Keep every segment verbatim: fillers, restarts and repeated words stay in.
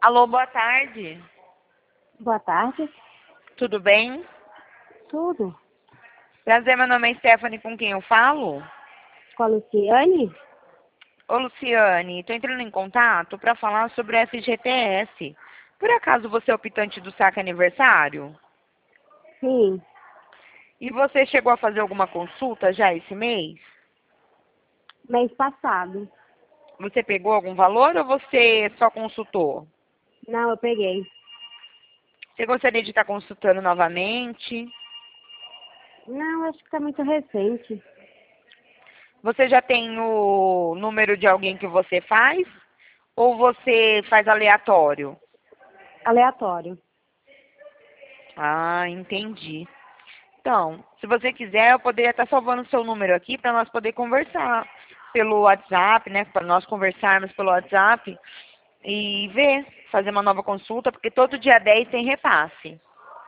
Alô, boa tarde. Boa tarde. Tudo bem? Tudo. Prazer, meu nome é Stephanie, com quem eu falo? Com a Luciane? Ô, Luciane, estou entrando em contato para falar sobre o F G T S. Por acaso você é optante do saque aniversário? Sim. E você chegou a fazer alguma consulta já esse mês? Mês passado. Você pegou algum valor ou você só consultou? Não, eu peguei. Você gostaria de estar consultando novamente? Não, acho que tá muito recente. Você já tem o número de alguém que você faz? Ou você faz aleatório? Aleatório. Ah, entendi. Então, se você quiser, eu poderia estar salvando o seu número aqui para nós poder conversar pelo WhatsApp, né? Para nós conversarmos pelo WhatsApp e ver, fazer uma nova consulta, porque todo dia dez tem repasse.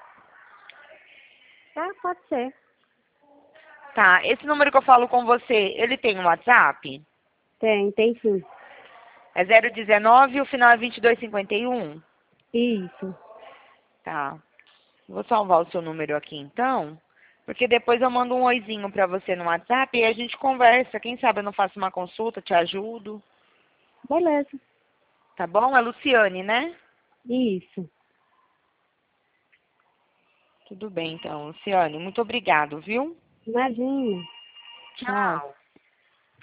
Tá, pode ser. Tá, esse número que eu falo com você, ele tem um WhatsApp? Tem, tem sim. É zero dezenove e o final é vinte e dois cinquenta e um? Isso. Tá. Vou salvar o seu número aqui então, porque depois eu mando um oizinho pra você no WhatsApp e a gente conversa. Quem sabe eu não faço uma consulta, te ajudo. Beleza. Tá bom? É Luciane, né? Isso. Tudo bem então, Luciane. Muito obrigado, viu? Imagina. Tchau. Tchau.